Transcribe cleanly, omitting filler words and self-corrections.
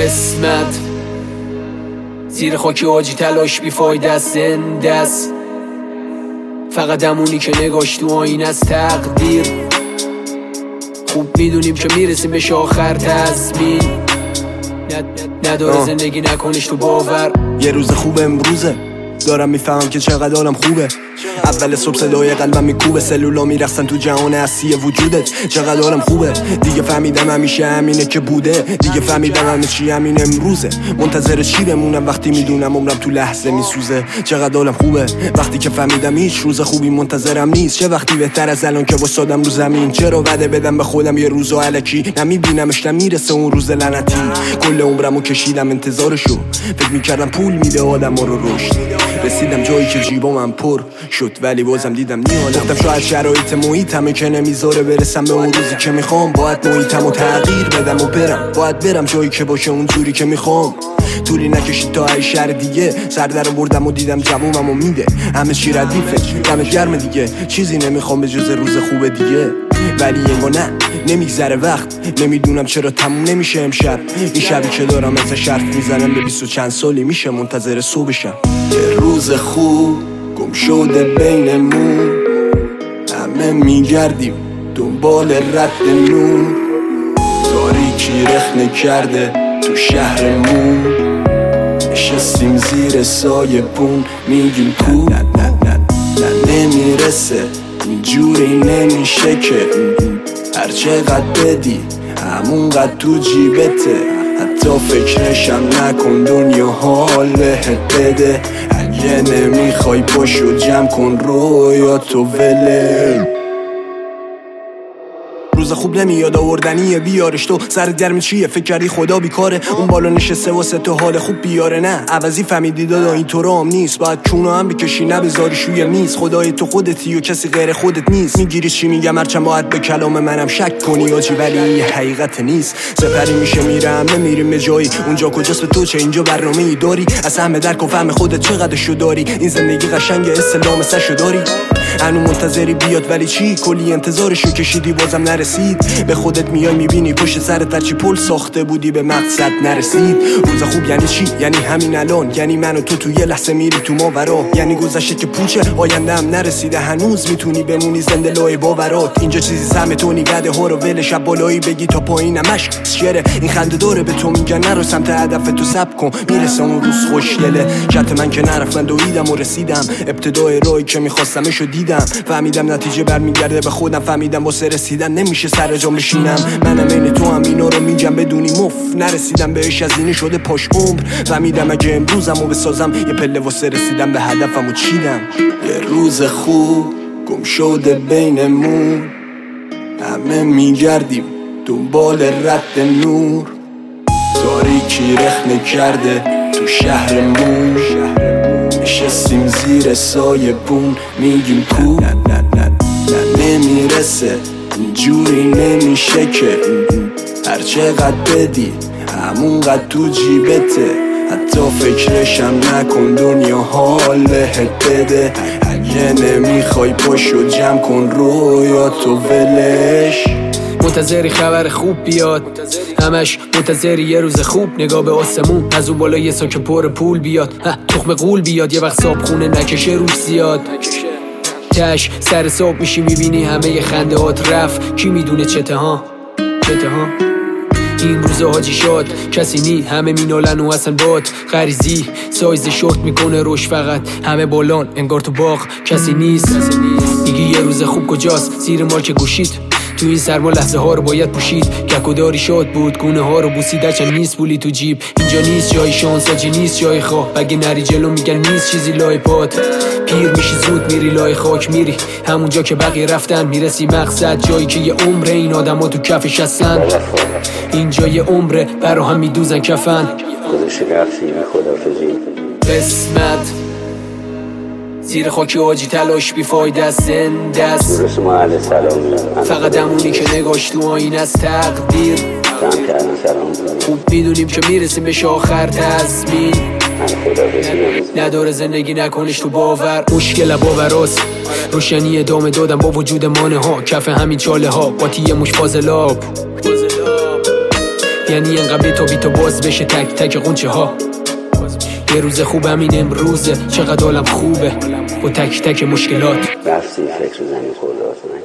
قسمت زیر خاکی آجی تلاش بیفایده است، زنده است فقط همونی که نگاش تو آینه است. تقدیر خوب میدونیم که میرسیم بهش آخر تضمین نداره زندگی نکنش تو باور. یه روز خوب امروزه، دارم میفهمم که چقدر حالم خوبه. اول صبح صدای قلبم میکوبه، سلولا میرقصن تو جهان هستی وجودت. چقدر حالم خوبه، دیگه فهمیدم همیشه همینه که بوده. دیگه فهمیدم همه چی همین امروزه. منتظر چی بمونم وقتی میدونم عمرم تو لحظه میسوزه. چقدر حالم خوبه وقتی که فهمیدم هیچ روز خوبی منتظرم نیست. چه وقتی بهتر از الان که واسادم رو زمین. چرا وعده بدم به خودم یه روزو الکی نمیبینمش نمیرسه اون روز لعنتی. کل عمرمو کشیدم انتظارشو، فکر میکردم پول میده آدم‌ها رو رشد. رسیدم جایی که جیبام پر شد ولی بازم دیدم نیالم. گفتم شاید شرایط محیطمه که نمیذاره برسم به اون روزی که میخوام. باید محیطمو تغییر بدم و برم، باید برم جایی که باشه اون جوری که میخوام. طولی نکشید تا ای شهر دیگه، سر در بردم و دیدم جوونمو میده. همه چی ردیفه دمت گرم دیگه، چیزی نمیخوام به جز روز خوب دیگه. ولی انگار نه نمیگذره وقت، نمیدونم چرا تموم نمیشه امشب. این شبی که دارم ازش حرف میزنم به 20 و چند سالی میشه منتظر صبحشم. یه روز خوب گم شده بینمون، همه میگردیم دنبال رد نور. تاریکی رخنه کرده تو شهرمون، نشستیم زیر سایه بون میگیم کو. نه نمیرسه اینجوری نمیشه که هر چقدر بدی همونقدر تو جیبته. حتی فکرشم نکن دنیا حال بهت بده. اگه نمیخوای پاشو جمع کن رویاتو وله. روز خوب نمیاد آوردنیه بیارش تو. سر گرم چیه فکر کردی خدا بیکاره؟ اون بالا نشسته واسه تو حال خوب بیاره. نه عوضی فهمیدی دادا این تو رام نیست. باید چونو هم بکشی نبذاری شوی میز. خدای تو خودتی و کسی غیر خودت نیست. میگیری چی میگم هرچند باید به کلام منم شک کنی آجی، ولی حقیقت نیست. سپری میشه میرم نمیریم به جایی. اونجا کجاست به تو چه اینجا برنامه ای داری؟ از همه درک و فهم خودت چقدرشو داری؟ این زندگی قشنگه استلام سشو داری؟ هنو منتظری بیاد ولی چی؟ کلی انتظارشو کشیدی بازم نرسید. به خودت میای میبینی پشت سرت هرچی پل ساخته بودی به مقصد نرسید. روز خوب یعنی چی؟ یعنی همین الان. یعنی من و تو یه لحظه میری تو ماورا. یعنی گذشته که پوچه آینده هم نرسیده هنوز میتونی بمونی زنده لای باورات. اینجا چیزی سهم تو نیوده ها رو ول شب بالایی بگی تا پایینمش شعره. این خنده داره به تو میگن نرو سمت هدف تو سب کن میرسه اون روز خوشگله. شرط من که نرفتم دویدم و رسیدم. ابتدای راهی که میخواستمشو دیدم. فهمیدم نتیجه برمیگرده به خودم. فهمیدم واسه رسیدن نمیشه سر جام بشینم. منم این تو هم اینا رو میگم بدونی مف نرسیدم بهش از اینه شده پاش عمر. فهمیدم اگه امروزمو بسازم یه پله واسه رسیدم به هدفمو چیدم. یه روز خوب گم شده بینمون، همه میگردیم دنبال رد نور. تاریکی رخنه کرده تو شهرمون، نشستیم زیر سایه بون میگیم کو. نه نمیرسه اینجوری نمیشه که هر چقدر بدی همونقدر تو جیبته. حتی فکرشم نکن دنیا حال بهت بده. اگه نمیخوای پاشو جمع کن رویاتو ولش. منتظری خبر خوب بیاد، همش منتظری یه روز خوب. نگاه به آسمون از اون بالا یه ساک پر پول بیاد. تخم قول بیاد یه وقت صاحب خونه نکشه روش زیاد. تش سر صبح میشی میبینی همه خنده هات رفت. کی میدونه چته ها این روزا حاجی شاد کسی نی. همه مینالن و اصلا باد غریزی سایز شورت میکنه روش. فقط همه بالان انگار تو باغ کسی نیست. میگی یه روز خوب کجاست؟ زیر مارک گوشید تو این سرما لحظه ها رو باید پوشید. گکوداری شاد بود گونه ها رو بوسید. هرچند نیست پولی تو جیب اینجا نیست جای شانس آجی نیست جای خواه. بگه نری جلو میگن نیست چیزی لای پات. پیر میشی زود میری لای خاک میری همونجا که بقیه رفتن. میرسی مقصد جایی که یه عمره این آدم ها تو کفش هستن. اینجا یه عمره برا هم میدوزن کفن. قسمت زیر خاکی آجی تلاش بیفایده است، زنده است فقط همونی که نگاش تو آینه است. تقدیر خوب میدونیم که میرسیم بهش آخر تضمین نداره زندگی نکنش تو باور. مشکل باوراست روشنی ادامه دادم با وجود مانه ها. کف همین چاله ها قاطی مش فاضلاب. یعنی انقدر بی تو باز بشه تک تک قنچه ها. یه روز خوبم این امروزه، چقدر حالم خوبه با تک تک مشکلات. رفتی فکر زمین خورده